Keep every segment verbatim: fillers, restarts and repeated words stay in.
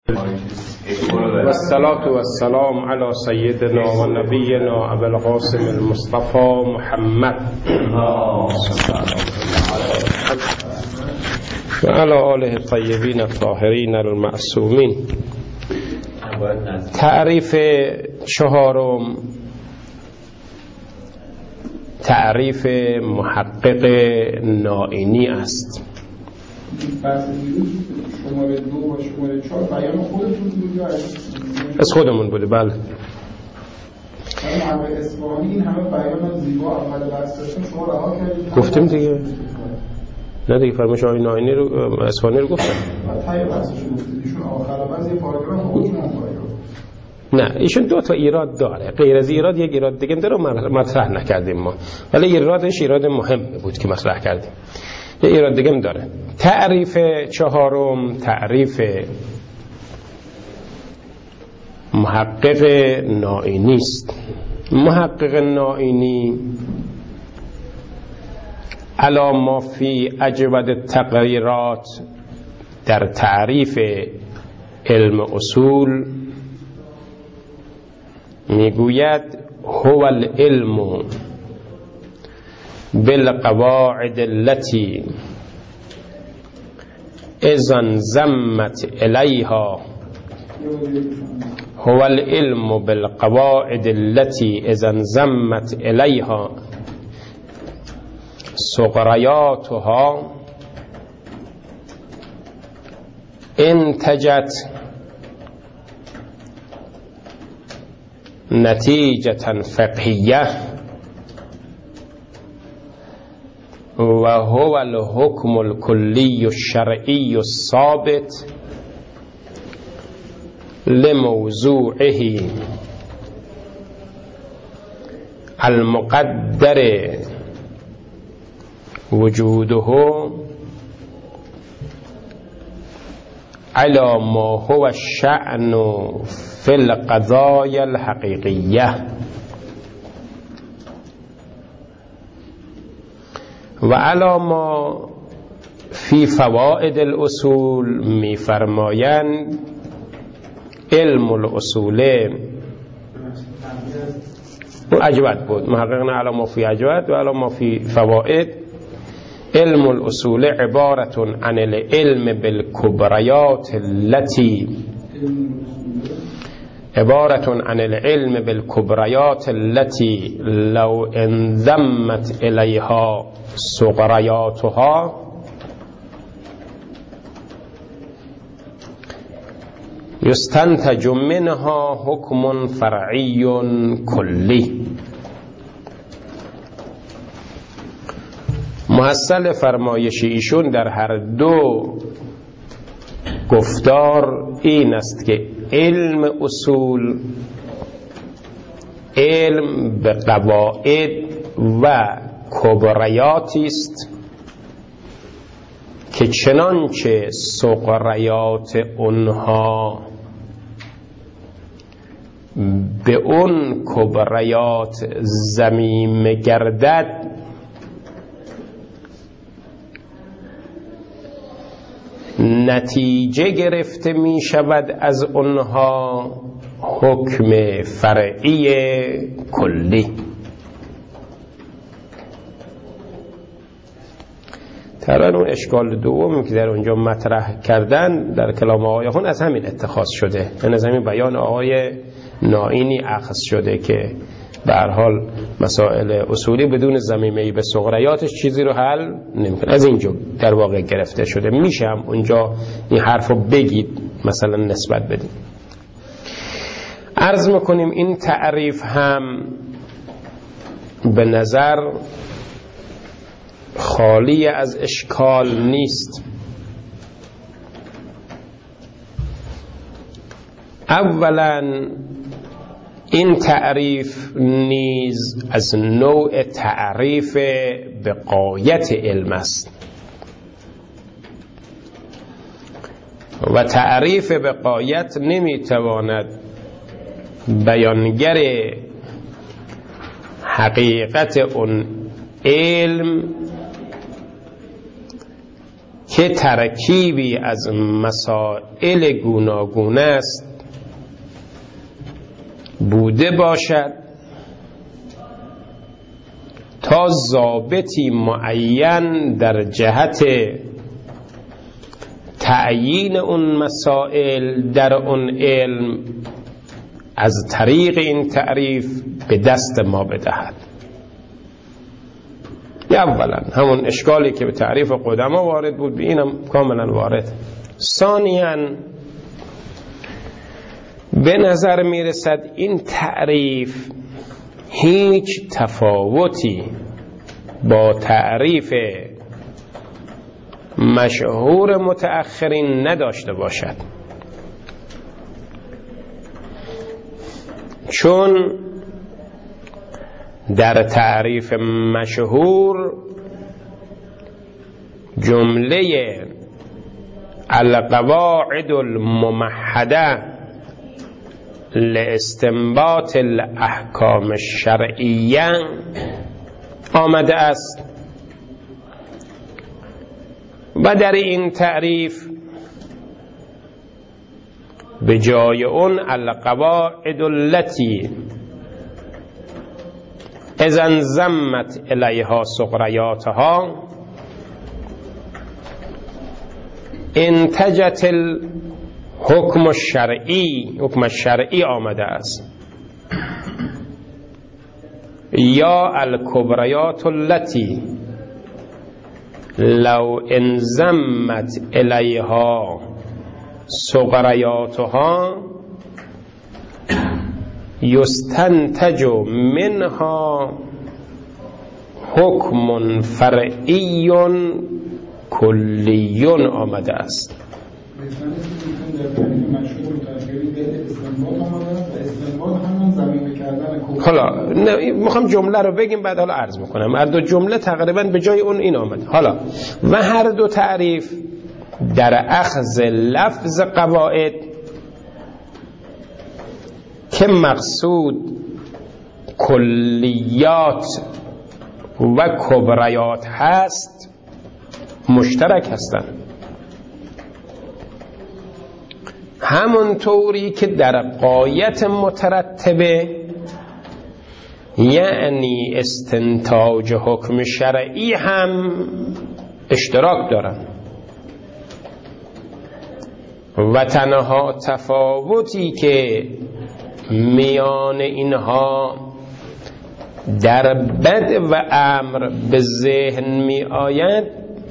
والصلاة والسلام على سيدنا و نبینا ابو القاسم المصطفى محمد و علی آله الطیبین الطاهرین المعصومین. تعریف چهارم تعریف محقق نائینی است. شماره دو و شماره چهار بیان خودتون بود یا از خودمون بوده؟ بله. همه اصفهانی این همه بیان زیبا اول بحث داشتن شما رها کردید. گفتیم دیگه. نه دیگه فرمایش آقای نائینی رو اصفهانی رو گفتن. تای بحثش گفتید ایشون آخر بعضی پاراگراف خودشون هم پاراگراف. نه ایشون دو تا ایراد داره، غیر از ایراد یک ایراد دیگه داره مطرح نکردیم ما، ولی ایرادش ایراد مهم بود که مطرح کردیم. یه ایراد دیگه هم داره. تعریف چهارم تعریف محقق نائینی است. محقق نائینی علی ما فی اجود التغییرات در تعریف علم اصول میگوید هو العلم بالقواعد التي اذا انضمت الیها هو العلم بالقواعد التي اذا انضمت الیها سقرياتها انتجت نتیجة فقهیه و هو الحكم الكلي الشرعي الثابت لموضوعه المقدر وجوده على ما هو الشأن في القضايا الحقيقية و علی ما فی فوائد الاصول می فرمایند علم الاصول اجود بود محققنا علی ما فی اجود و علی ما فی فوائد. علم الاصول عبارت عن العلم بالکبریات التي عبارت عن العلم بالكبريات التي لو انضمت إليها صغرياتها يستنتج منها حكم فرعي كلي. محصل فرمایش ایشون در هر دو گفتار این است که علم اصول علم به قواعد و کبریاتی است که چنانچه صغریات اونها به اون کبریات ضمیم گردد نتیجه گرفته می شود از اونها حکم فرعی کلی. طبعا اون اشکال دوم که در اونجا مطرح کردن در کلام آقایون از همین اتخاذ شده، یعنی از همین بیان آقای نائینی اخذ شده که به هر حال مسائل اصولی بدون ضمیمه به صغریاتش چیزی رو حل نمیکنه. از اینجا در واقع گرفته شده. میشه هم اونجا این حرف رو بگید مثلا نسبت بدید. عرض میکنیم این تعریف هم به نظر خالی از اشکال نیست. اولا این تعریف نیز از نوع تعریف به غایت علم است و تعریف به غایت نمیتواند بیانگر حقیقت اون علم که ترکیبی از مسائل گوناگون است بوده باشد تا ضابطی معین در جهت تعیین اون مسائل در اون علم از طریق این تعریف به دست ما بدهد. یا اولا همون اشکالی که به تعریف قدما وارد بود به اینم کاملا وارد. ثانیاً به نظر میرسد این تعریف هیچ تفاوتی با تعریف مشهور متأخرین نداشته باشد، چون در تعریف مشهور جمله القواعد الممهده لاستنباط الاحکام الشرعیه آمده است و در این تعریف به جای اون القواعد التي اذا انضمت الیها سقریاتها انتجت الحکم الشرعی حکم الشرعی آمده است، یا الکبریات التي لو انضمت الیها صغریاتها یستنتج منها حکم فرعی کلی آمده است. حالا میخوام جمله رو بگیم بعد حالا عرض میکنم. هر دو جمله تقریبا به جای اون این آمد. حالا و هر دو تعریف در اخذ لفظ قواعد که مقصود کلیات و کبریات هست مشترک هستند، همونطوری که در غایت مترتبه یعنی استنتاج حکم شرعی هم اشتراک دارند و تنها تفاوتی که میان اینها در بدء و امر به ذهن می آید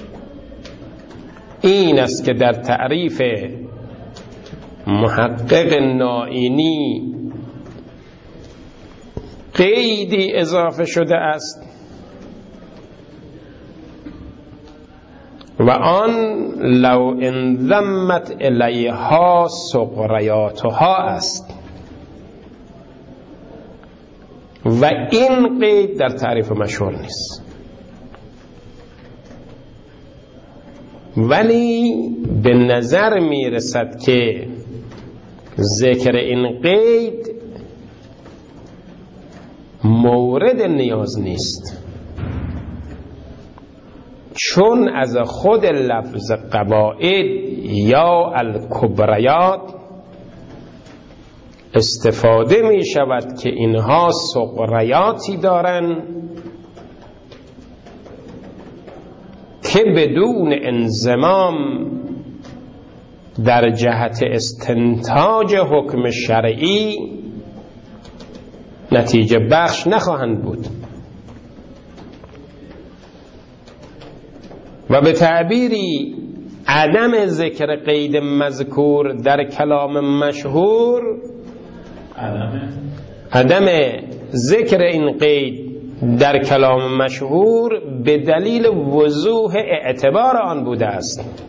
این است که در تعریف محقق نائینی قیدی اضافه شده است و آن لو انضمت الیها سقریاتها است و این قید در تعریف مشهور نیست. ولی به نظر می رسد که ذکر این قید مورد نیاز نیست، چون از خود لفظ قواعد یا الکبریات استفاده می شود که اینها سقریاتی دارند که بدون انضمام در جهت استنتاج حکم شرعی نتیجه بخش نخواهند بود و به تعبیری عدم ذکر قید مذکور در کلام مشهور عدم, عدم ذکر این قید در کلام مشهور به دلیل وضوح اعتبار آن بوده است.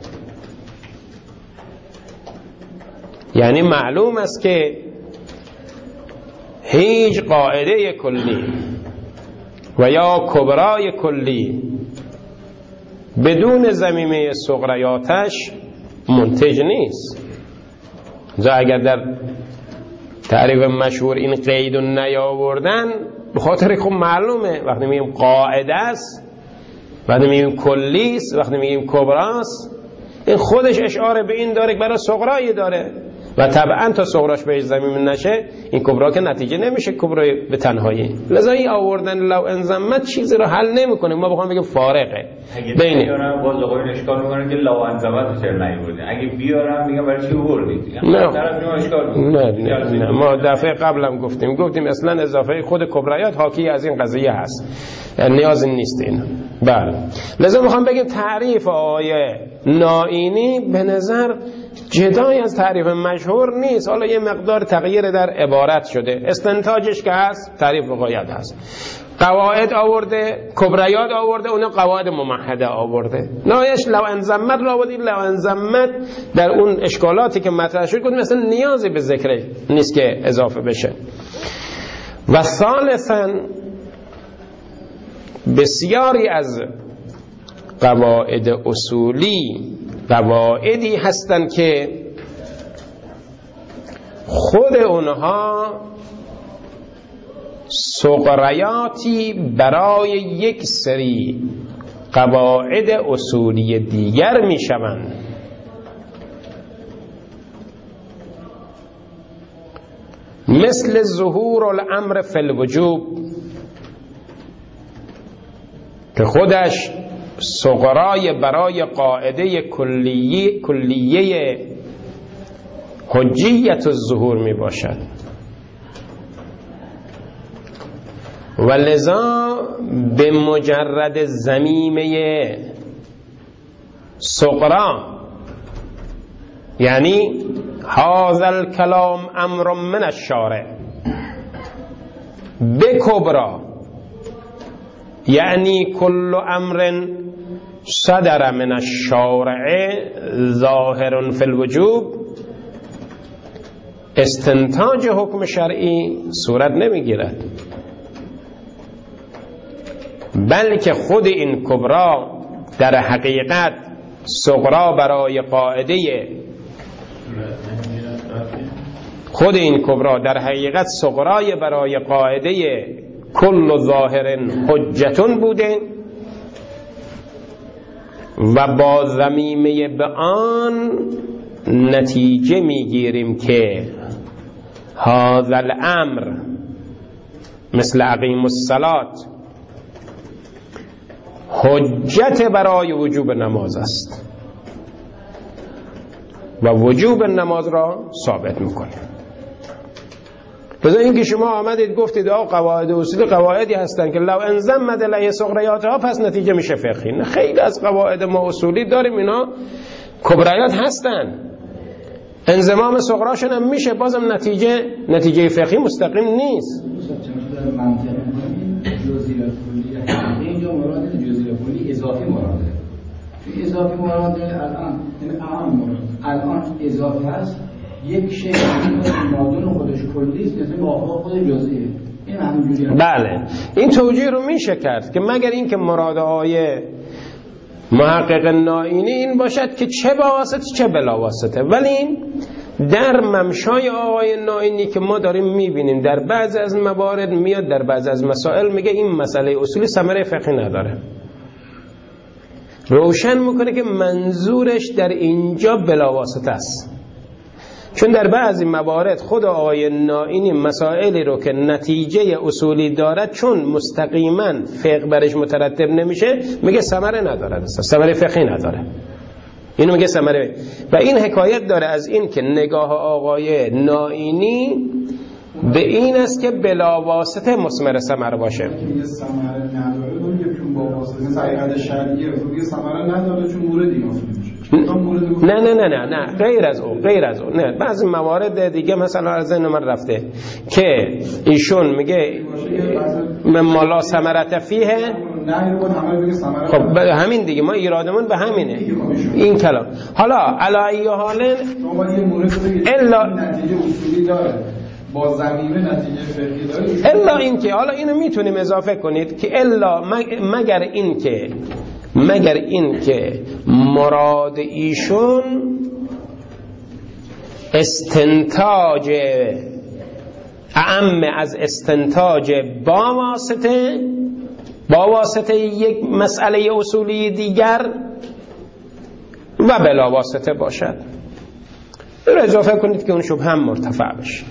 یعنی معلوم است که هیچ قاعده کلی و یا کبرای کلی بدون ضمیمه صغریاتش منتج نیست. زا اگر در تعریف مشهور این قید رو نیاوردن به خاطر خب معلومه وقتی میگیم قاعده است، وقتی میگیم کلی است، وقتی میگیم کبراست، این خودش اشاره به این داره که برای صغرایی داره و طبعا تا صغراش بهش زمین نشه این کبرا که نتیجه نمیشه کبرای به تنهایی. لذا این آوردن لو انزمت چیزی رو حل نمیکنه. ما بخوام بگیم فارقه بین بیارم باز آقایون اشکال میکنن که لو انزمت چرا نیوردین، اگه بیارم میگم برای چی آوردید؟ نه نه نه نه ما دفعه قبلم گفتیم گفتیم اصلا اضافه خود کبرایات حاکی از این قضیه هست، یعنی نیاز نیست این. بله لذا میخوام بگیم تعریف آیه نائینی به نظر جدایی از تعریف مشهور نیست، حالا یه مقدار تغییر در عبارت شده، استنتاجش که هست تعریف غایت هست. قواعد آورده، کبریات آورده، اون قواعد ممحده آورده. نایش لو انزمت را آورده. لو انزمت در اون اشکالاتی که مطرح شد گفتیم مثلا نیازی به ذکر نیست که اضافه بشه. و ثالثاً بسیاری از قواعد اصولی قواعدی هستند که خود اونها سغریاتی برای یک سری قواعد اصولی دیگر می شوند. مثل ظهور الامر فی الوجوب که خودش صغرای برای قاعده کلیه کلیه حجیت الظهور می باشد و لذا به مجرد ضمیمه صغرا یعنی هذا الکلام امر من الشارع به کبرا یعنی کل امر صدر من الشارع ظاهر فی الوجوب استنتاج حکم شرعی صورت نمیگیرد، بلکه خود این کبرا در حقیقت صغرا برای قاعده خود این کبرا در حقیقت صغرای برای قاعده کل ظاهر حجتون بوده و با ضمیمه به آن نتیجه میگیریم که هذا الامر مثل اقیم الصلاة حجت برای وجوب نماز است و وجوب نماز را ثابت میکنه. بذار اینکه شما آمدید گفتید آقا قواعد اصولی قواعدی هستن که لو انضمت الیه صغریاتها پس نتیجه میشه فقهی. نه، خیلی از قواعد ما اصولی داریم اینا کبریات هستن، انضمام صغراشون هم میشه، بازم نتیجه نتیجه فقهی مستقیم نیست. اینجا مراد جزئی کلی اضافی مراده، توی اضافی مراده الان این اهم مراد الان اضافی هست، یک شی مادون خودش کلی است مثل موافق خود جزئیه. این همینجوری هست. بله این توجیه رو میشه کرد که مگر این که مراد آیه محقق نائینی این باشد که چه با واسطه چه بلا واسطه، ولی این در ممشای آقای نائینی که ما داریم میبینیم در بعض از موارد میاد در بعض از مسائل میگه این مسئله اصولی ثمره فقهی نداره، روشن میکنه که منظورش در اینجا بلا واسطه است. چون در بعضی موارد خود آقای نائینی مسائلی رو که نتیجه اصولی دارد چون مستقیما فقه برش مترتب نمیشه میگه ثمره نداره، ثمره فقهی نداره، اینو میگه ثمره. و این حکایت داره از این که نگاه آقای نائینی به این است که بلا واسطه مثمر ثمر باشه. میگه ثمره نداره رو میگه چون با واسطه حقیقت شرعیه، میگه ثمره نداره چون موردی نافذ میشه. نه نه نه نه نه غیر از او غیر از او نه بعضی موارد دیگه مثلا از ذهن من رفته که ایشون میگه مما لا ثمرة فیه، خب همین دیگه ما ایرادمون به همینه این کلام. حالا علی حال الا نتیجه اصولی داره با ضمیمه نتیجه فقهی داره، الا این که حالا اینو میتونیم اضافه کنید که الا مگر این که مگر این که مراد ایشون استنتاج اعم از استنتاج با واسطه با واسطه یک مسئله اصولی دیگر و بلا واسطه باشد. این رو اضافه کنید که اون شبهه هم مرتفع بشه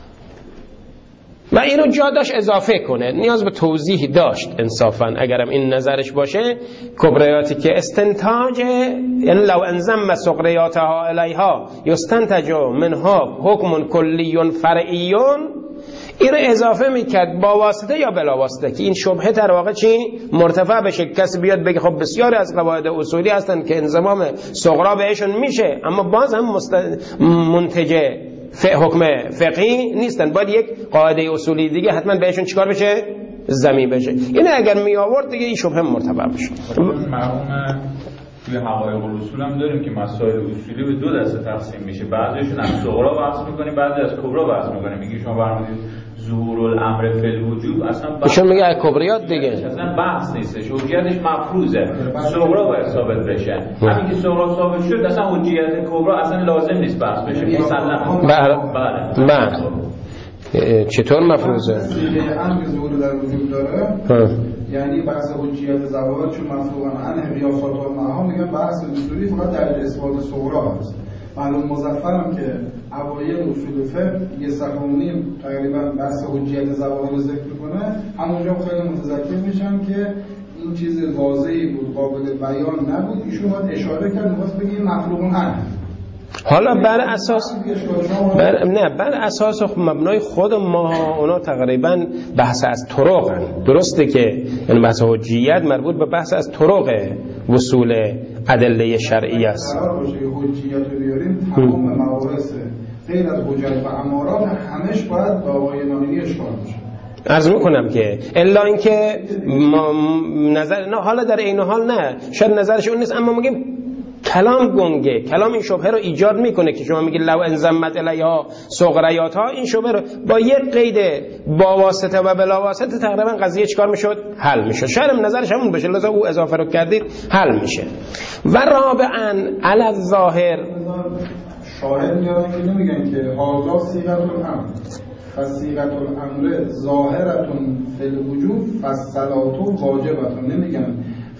و اینو جا داشت اضافه کنه، نیاز به توضیح داشت انصافا اگرم این نظرش باشه. کبریاتی که استنتاج، یعنی لو انضم صغریاتها الیها یستنتج منها حکم کلی فرعی، این رو اضافه میکرد با واسطه یا بلا واسطه که این شبهه در واقع چی مرتفع بشه. کسی بیاد بگه خب بسیاری از قواعد اصولی هستن که انضمام صغرا بهشون میشه اما باز هم مست... منتج حکم فقهی نیستن، باید یک قاعده اصولی دیگه حتما بهشون چیکار بشه؟ زمین بشه. اینه اگر می آورد دیگه این شبهه مرتفع بشه. مرحوم توی حقایق الاصول هم داریم که مسائل اصولی به دو دسته تقسیم میشه، بعضیشون از صغرا بحث میکنیم بعضی از کبرا بحث میکنیم. میگی شما برامونید ظهور الامر فی الوجوب اصلا ایشون میگه کبریات دیگه اصلا بحث نیستش، حجیتش مفروضه، صغرا باید ثابت بشه. همین که صغرا ثابت شد اصلا حجیت کبرا اصلا لازم نیست بحث بشه مسلمه. بله بله. چطور مفروضه؟ امر ظهور در وجود داره، یعنی بحث حجیت ظواهر چون مفروغن عن قیاسات و معها میگن بحث اصولی فقط در اثبات صغرا هست. معلوم مظفرم که اوایل اصول فقه یه صفحه تقریبا بحث حجیت ظواهر رو ذکر کنه، همونجا خیلی متذکر میشم که این چیز واضحی بود، قابل بیان نبود، ایشون باید اشاره کرد می‌خواست بگه مخلوقون هست. حالا بر اساس بر نه بر اساس مبنای خود ما اونا تقریبا بحث از طرقن، درسته که یعنی بحث حجیت مربوط به بحث از طرق وصول ادله شرعی است. قرار باشه حجیت رو بیاریم تمام موارد غیر از حجت و امارات همش باید با آقای ناینی اشکال بشه. عرض میکنم که الا اینکه نظر نه حالا در این حال نه شاید نظرش اون نیست، اما میگیم کلام گنگه، کلام این شبهه رو ایجاد میکنه که شما میگید لو انضمت الیها صغریاتها، این شبهه رو با یک قید با واسطه و بلا واسطه تقریبا قضیه چیکار میشد؟ حل میشد. شاید نظرش همون بشه لذا او اضافه رو کردید حل میشه. و رابعا علی الظاهر شاهد میارن که نمیگن که هاذا صیغه الامر فصیغه الامر ظاهرتون فی الوجوب فالصلاه واجبتون، نمیگن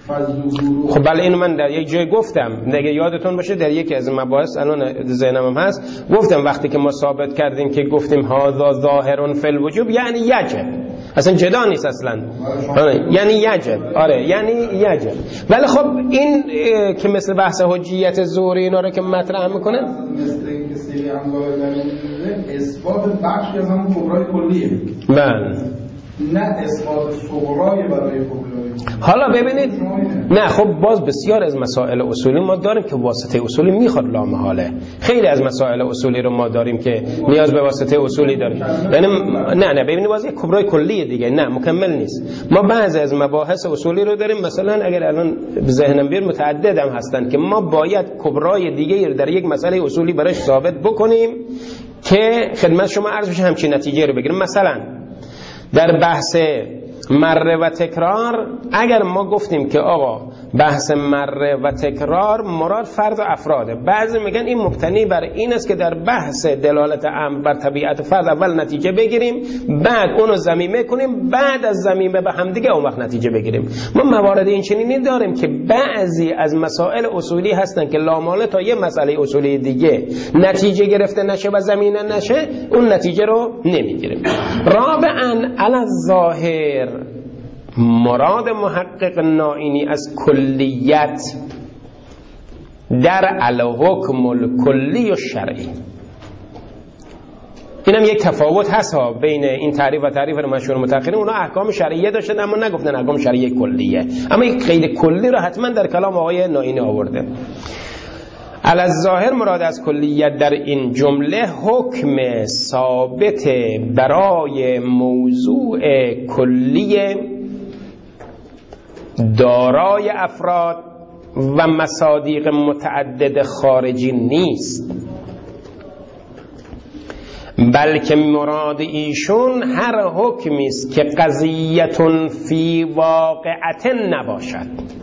خب بله اینو من در یک جای گفتم، اگه یادتون باشه در یکی از مباحث الان ذهنم هست گفتم وقتی که ما ثابت کردیم که گفتیم هذا ظاهر فی الوجوب یعنی یجب، اصلا جدا نیست اصلا، یعنی یجب، آره یعنی یجب. ولی خب این که مثل بحث حجیت ظهوری اینا رو که مطرح میکنه مثل اینکه سیغه امضای در اثبات بخشی از همون کبرای کلیه، بله نه اثبات صغرای برای کبرای. حالا ببینید نه خب باز بسیار از مسائل اصولی ما داریم که واسطه اصولی میخواد لامحاله، خیلی از مسائل اصولی رو ما داریم که نیاز به واسطه اصولی داریم، یعنی نه نه ببینید باز یک کبرای کلیه دیگه، نه مکمل نیست. ما بعضی از مباحث اصولی رو داریم مثلا اگر الان به ذهنم بیاد متعدد هم هستن که ما باید کبرای دیگه رو در یک مسئله اصولی براش ثابت بکنیم که خدمت شما عرض بشه همچین نتیجه رو بگیریم. مثلا در بحث مره و تکرار اگر ما گفتیم که آقا بحث مره و تکرار مراد فرد و افراده، بعضی میگن این مبتنی بر این است که در بحث دلالت امر بر طبیعت فرد اول نتیجه بگیریم بعد اونو ضمیمه کنیم بعد از ضمیمه به هم دیگه اون وقت نتیجه بگیریم. ما موارد این چنینی داریم که بعضی از مسائل اصولی هستن که لاماله تا یه مسئله اصولی دیگه نتیجه گرفته نشه و زمینه نشه اون نتیجه رو نمیگیریم. رابعا علی الظاهر مراد محقق نائینی از کلیت در الحکم الکلی و شرعی، اینم یک تفاوت هست ها بین این تعریف و تعریف مشهور متأخرین. اونا احکام شرعیه داشتن اما نگفتن احکام شرعیه کلیه، اما یک قید کلی رو حتما در کلام آقای نائینی آورده. علی الظاهر مراد از کلیت در این جمله حکم ثابت برای موضوع کلی دارای افراد و مصادیق متعدد خارجی نیست، بلکه مراد ایشون هر حکمی است که قضیتون فی واقعت نباشد،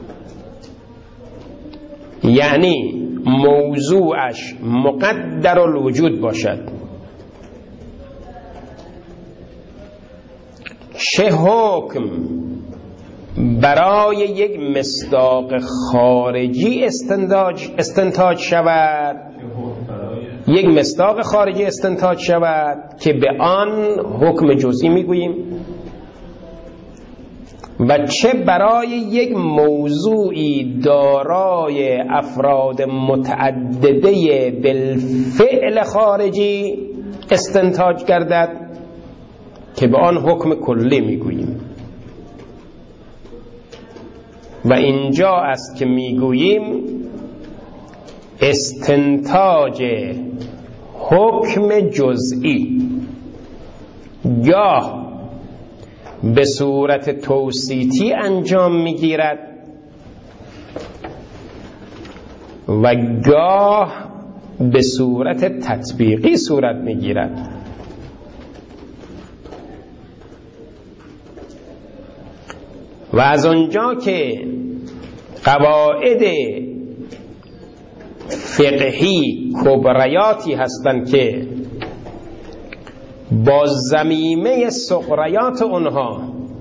یعنی موضوعش مقدر الوجود باشد. چه حکم برای یک مصداق خارجی استنتاج استنتاج شود، یک مصداق خارجی استنتاج شود که به آن حکم جزئی میگوییم، و چه برای یک موضوعی دارای افراد متعدده بالفعل خارجی استنتاج گردد که به آن حکم کلی میگوییم. و اینجا است که میگوییم استنتاج حکم جزئی گاه به صورت توصیتی انجام میگیرد و گاه به صورت تطبیقی صورت میگیرد. و از آنجا که قواعد فقهی کبریاتی هستند که با ضمیمه صغریات اونها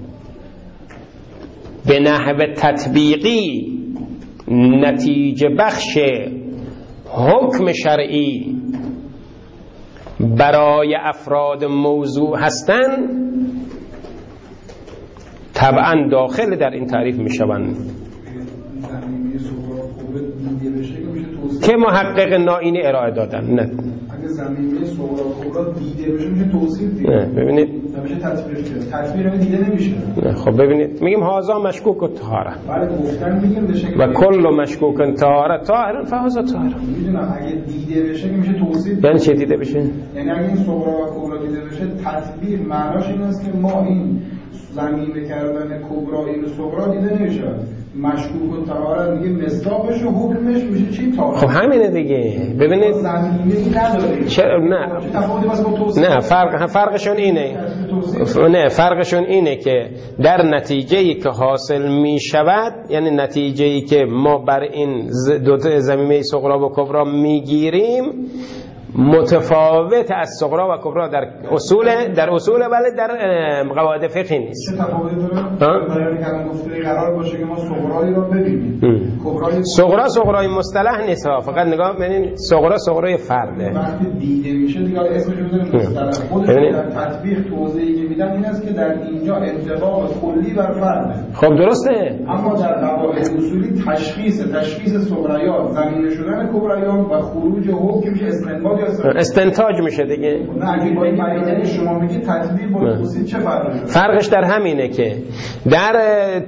به نحو تطبیقی نتیجه بخش حکم شرعی برای افراد موضوع هستند، طبعا داخل در این تعریف می شوند که محقق نائینی ارائه دادن. نه اگه زمینه صغرا کبرا دیده بشه میشه توصیف دیگه. نه ببینید نمیشه تطبیق کرد. تطبیق هم دیده نمیشه. نه خب ببینید میگیم هازا مشکوک و طهاره. بله گفتن میگیم بشه و کل مشکوک طهاره طاهر فهازا طاهر. میدونم اگه دیده بشه میشه توصیف. یعنی چه دیده بشه؟ یعنی اگه این صغرا و کبرا دیده بشه تطبیق معناش این است که ما این زمینه کردن کبرا این صغرا دیده نمیشه. مشکوک و طهارت میگه مصداقش و حکمش میشه چی؟ طهارت. خب همینه دیگه. ببینید زمینه‌ای نداره. چرا نه؟ نه فرق فرقشون اینه. نه فرقشون اینه که در نتیجه‌ای که حاصل میشود، یعنی نتیجه‌ای که ما بر این دو تا زمینه صغرا و کبرا میگیریم متفاوت از صغرا و کبرا در اصول در اصول ولی در قواعد فقهی نیست. چه تفاوتی داره؟ برای کلام گفتگوی قرار باشه که ما صغرایی رو ببینیم. کبرای صغرا صغرای مصطلح نیست ها، فقط نگاه ببینید صغرا صغرای فرده. وقتی دیده میشه دیگه اسمش رو بذاریم مصطلح. خودش در تطبیق توضیحی که میدن این است که در اینجا انطباق کلی بر فرده. خب درسته. اما در قواعد اصولی تشخیص تشخیص صغرایات، زمینه شدن کبرایات و خروج حکم میشه استنباط استنتاج میشه دیگه. نه اگه با این معنی شما میگی تطبیق با توصیف چه فرقی داره؟ فرقش در همینه که در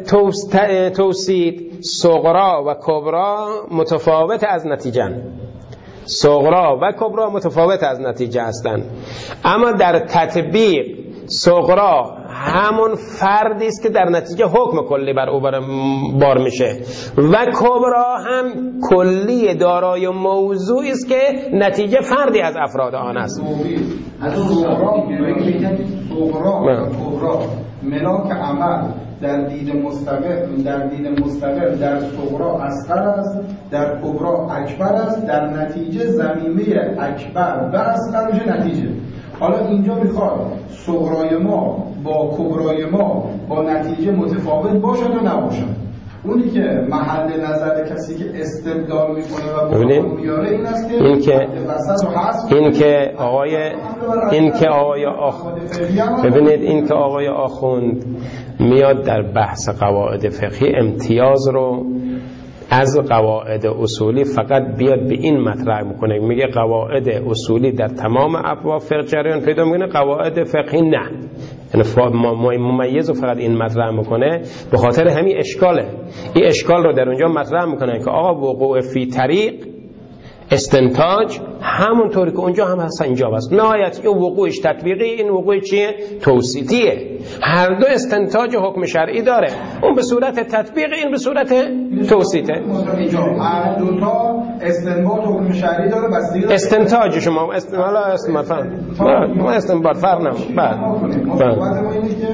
توصیف صغرا و کبرا متفاوت از نتیجه، صغرا و کبرا متفاوت از نتیجه هستند، اما در تطبیق صغرا همون فردی است که در نتیجه حکم کلی بر او بار میشه و کبرا هم کلی دارای موضوعی است که نتیجه فردی از افراد آن است. از صغرا صغرا کبرا ملاک عمل در دید مستقل در دید مستقل در صغرا اصغر است، در کبرا اکبر است، در نتیجه زمینه اکبر و اصغر میشه نتیجه. حالا اینجا میخواد صغرای ما با کبرای ما با نتیجه متفاوت باشد و نباشد. اونی که محل نظر کسی که استدلال میکنه و برهان میاره این است که این که این که آقای این که آقای آخوند ببینید این که آقای آخوند میاد در بحث قواعد فقهی امتیاز رو از قواعد اصولی فقط بیاد به این مطرح میکنه، میگه قواعد اصولی در تمام ابواب فقه جریان پیدا میکنه، قواعد فقهی نه. یعنی ممیز رو فقط این مطرح میکنه، به خاطر همین اشکاله. این اشکال رو در اونجا مطرح میکنه که آقا وقوع فی طریق استنتاج همونطوری که اونجا هم هست اینجا هست. نهایت این وقوعش تطبیقی، این وقوع چیه؟ توصیفیه. هر دو استنتاج حکم شرعی داره، اون به صورت تطبیق، این به صورت توصیفه. هر دو تا استنباط حکم شرعی داره. بس استنتاج شما استنباط استنباط ما استنباط فرق نمیکنه. بعد ما اینه که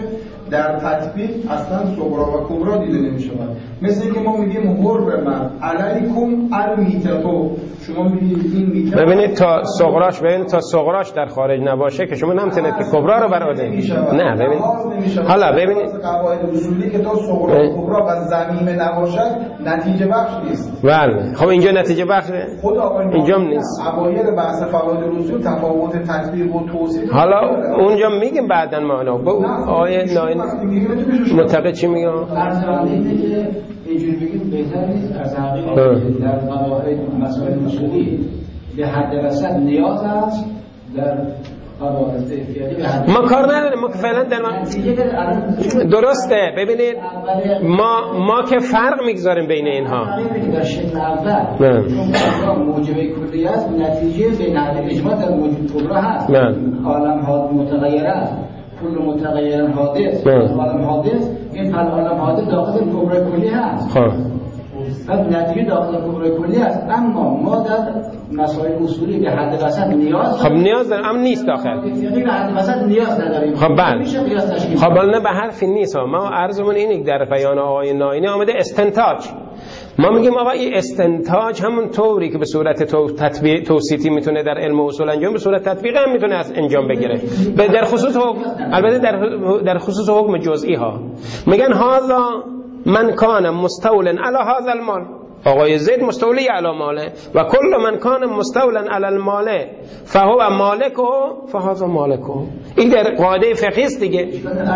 در تطبیق اصلا صغرا و کبرا دیده نمیشه. مثل اینکه ما میگیم حرمت علیکم المیتة، شما میگید این میته ببینید تا صغراش ببینید تا صغراش در خارج نباشه که شما نمیتونید که کبرا رو برآورده. نه ببینید حالا ببینید قواعد اصولی که تا صغرا و کبرا و ضمیمه نباشد نتیجه بخش نیست. بله خب اینجا نتیجه بخشه، اینجا نیست. اوایل بحث فواید اصول تفاوت تطبیق و توصیف حالا اونجا میگیم بعداً معنا با آیه ناین متقی چی میگه؟ اینجوری بگیم بهتر نیست از حقیقت در قواعد مسائل اصولی به حد وسط نیاز است، در قواعد فقهی به حد ما کار نداریم، ما فعلا در من... درسته. ببینید ما ما که فرق میگذاریم بین اینها. در شکل اول چون موجب کلی است، نتیجه بین اجماع در موجب کبرا هست. عالم ها متغیر است، کل متغیر حادث، عالم حادث، این فل عالم حادث داخل کبرای کلی هست. خب بعد نتیجه داخل کبرای کلی هست، اما ما در مسائل اصولی به حد وسط نیاز خب نیاز داریم، اما نیست داخل به حد وسط نیاز نداریم. خب بله خب نه به حرفی نیست. ما عرضمون اینه در بیان آقای ناینی آمده استنتاج. ما میگیم آقا این استنتاج همون طوری که به صورت تو تطبیق توصیفی میتونه در علم اصول انجام، به صورت تطبیقی هم میتونه از انجام بگیره. به در خصوص حکم، البته در در خصوص حکم جزئی ها میگن هذا من کان مستولا علی هذا المال، آقای زید مستولی علی ماله و کل من کان مستولا علی المال فهو مالکه فهذا مالکه. این در قاعده فقهی است دیگه.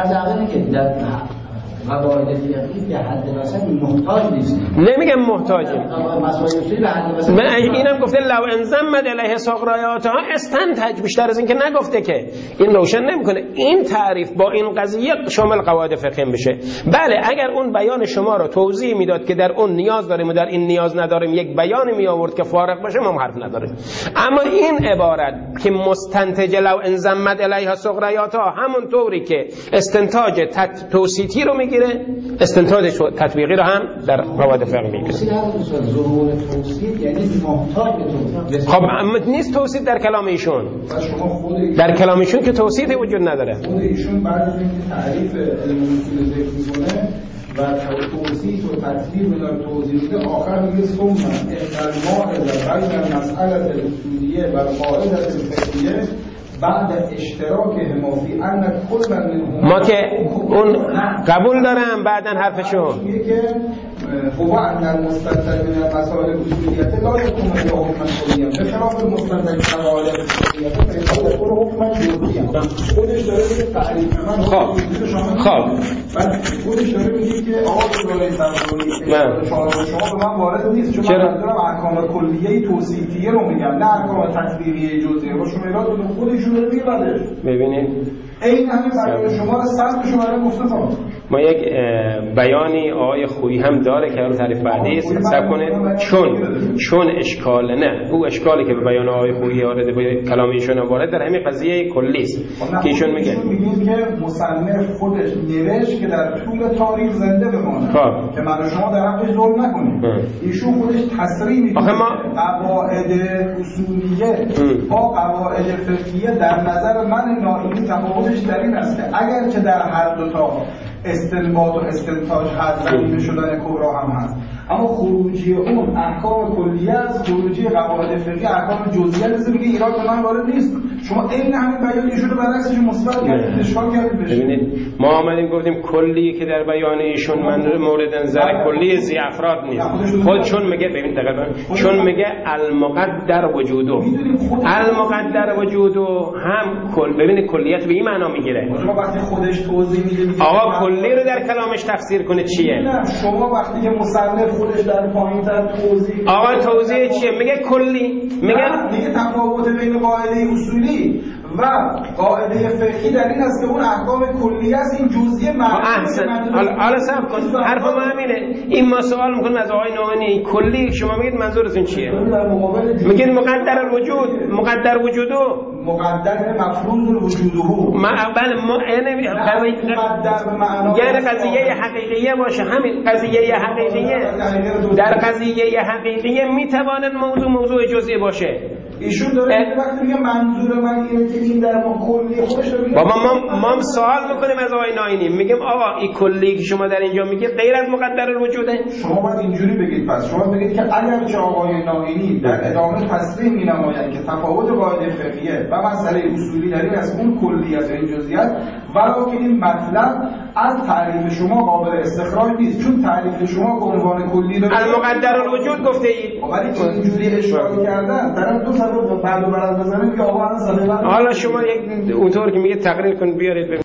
قواعد فقهی به حد وسط محتاج نیست. نمیگم محتاجیم، من اینم گفته لو انضمت الیه سغرایاتها استنتج، بیشتر از این که نگفته که این روشن نمیکنه این تعریف با این قضیه شامل قواعد فقهی بشه. بله اگر اون بیان شما رو توضیح میداد که در اون نیاز داریم و در این نیاز نداریم، یک بیانی می آورد که فارق باشه، ما حرف نداریم. اما این عبارت که مستنتج لو انضمت الیه سغرایاتها همون طوری که استنتاج توصیفی رو میگه، استنتاج تطبیقی رو هم در قواعد فقهی میگه. ظهور توصیف یعنی محتاج به توصیف. خب نیست توصیف در کلام ایشون. در کلام ایشون که توصیفی وجود نداره. خود ایشون بعد از اینکه تعریف علم اصول ذکر میکنه و توصیف و تطبیق رو توضیح میده، آخر میگه ثم الماء بین مسئله اصولیه و قاعده فقهیه بعد اشتراک همافی ان کل من ما که اون قبول دارم بعدن حرفشو میگه که هو ان المستنتج من مسائل اصولیت لا یکون له حکم کلی، به خلاف المستنتج قواعد اصولیت فقط یکون حکم جزئی. خودش داره میگه تعریف من خب خب بعد خودش داره میگه که آقا داره ضروری شما شما به من وارد نیست، چون من دارم احکام کلیه توصیفیه رو میگم نه احکام تطبیقی جزئی. رو شما ایراد رو خودش رو میگه. بعدش ببینید این همین برای شما سخت شما رو گفتم. ما یک بیانی آقای خویی هم داره که رو تعریف بعدی است حساب کنه، چون چون اشکال نه او اشکالی که به بیان آقای خویی وارد به کلام ایشون وارد در همین قضیه کلی است که ایشون میگه میگه که مصنف خودش نوشت که در طول تاریخ زنده بمونه که من و شما در حقش ظلم نکنیم. ایشون خودش تصریح میکنه قواعد اصولیه با قواعد فقهیه در نظر من ناینی تفاوتش در این است که اگر که در هر دو تا استنباط و استنتاج هست، ضمیمه شدن کبرا هم هست، اما خروجی اون احکام کلیه است، خروجی قواعد فقهی احکام جزئیه است. میگه ایراد به من وارد نیست. شما این همین بیان ایشون رو برعکسش مثبت کردید، اشکال کردید. ببینید ما آمدیم گفتیم کلی که در بیان ایشون من مورد نظر کلی زی افراد نیست. خود چون میگه ببین دقیقاً چون میگه المقدر وجودو المقدر وجودو هم کل ببینید کلیت به این معنا میگیره. شما وقتی خودش توضیح میده آقا کلی رو در کلامش تفسیر کنه چیه؟ نه شما وقتی که مصنف خودش در پایین‌تر توضیح آقا توضیح چیه؟ میگه کلی، میگه میگه تفاوت بین قاعده اصولی و قاعده فقهی در این است که اون احکام کلی است، این جزئیه معلومه. حالا صبر کن، حرف ما همینه. این ما سوال میکنیم از آقای نوانی کلی، شما میگید منظورتون چیه؟ میگید مقدر الوجود، مقدر وجودو مقدر مفروض الوجودو ما بله ما یعنی قضیه حقیقیه باشه. همین قضیه حقیقیه در قضیه حقیقیه میتواند موضوع موضوع جزئی باشه. ایشون داره وقتی میگه منظور من اینه که این در ما کلی خودش رو میگه. بابا ما ما سوال میکنیم از آقای ناینی، میگیم آقا این کلی که شما در اینجا میگه غیر از مقدر الوجوده. شما باید اینجوری بگید، پس شما بگید که اگر که آقای ناینی در ادامه تصریح می‌نمایند که تفاوت قاعده فقهیه و مسئله اصولی در این از اون کلیت و این جزئیات، ولکن این مطلب از تعریف شما قابل استخراج نیست، چون تعریف شما به عنوان کلی داره المقدر الوجود گفته اید. ولی اینجوری اشاره کردن در دو سبب بعد و بعد بزنه که آقا الان سال بعد. حالا شما یک اونطور که میگه تقریر کن بیارید.